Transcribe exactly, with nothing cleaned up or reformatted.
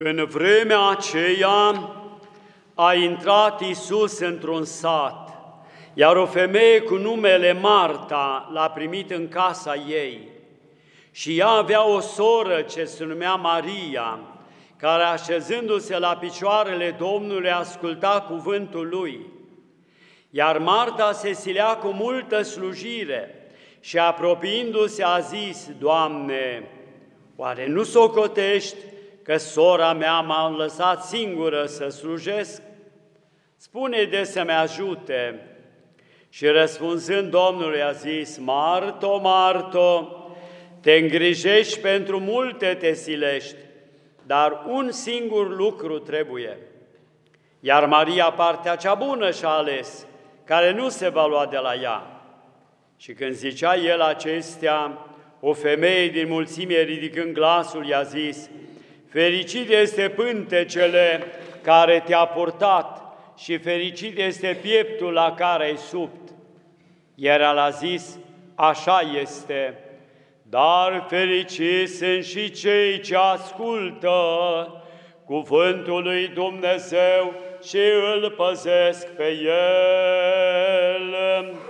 În vremea aceea a intrat Iisus într-un sat, iar o femeie cu numele Marta l-a primit în casa ei. Și ea avea o soră ce se numea Maria, care așezându-se la picioarele Domnului asculta cuvântul Lui. Iar Marta se silea cu multă slujire și apropiindu-se a zis: Doamne, oare nu socotești că sora mea m-a lăsat singură să slujesc? Spune-i de să-mi ajute. Și răspunzând Domnului a zis: Marto, Marto, te îngrijești pentru multe te silești, dar un singur lucru trebuie. Iar Maria partea cea bună și-a ales, care nu se va lua de la ea. Și când zicea el acestea, o femeie din mulțime, ridicând glasul, i-a zis: fericit este pântecele care te-a purtat și fericit este pieptul la care ai subt. Iar el a zis: așa este, dar fericiți sunt și cei ce ascultă cuvântul lui Dumnezeu și îl păzesc pe el.